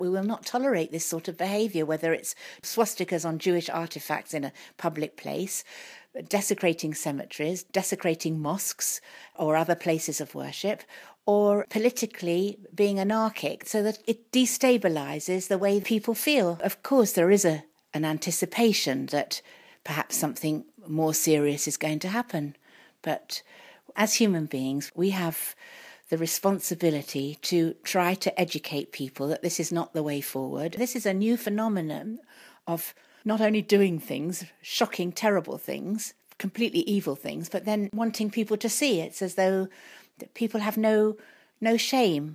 We will not tolerate this sort of behaviour, whether it's swastikas on Jewish artefacts in a public place, desecrating cemeteries, desecrating mosques or other places of worship, or politically being anarchic so that it destabilises the way people feel. Of course, there is an anticipation that perhaps something more serious is going to happen. But as human beings, we have the responsibility to try to educate people that this is not the way forward. This is a new phenomenon of not only doing things, shocking, terrible things, completely evil things, but then wanting people to see it. It's as though people have no shame.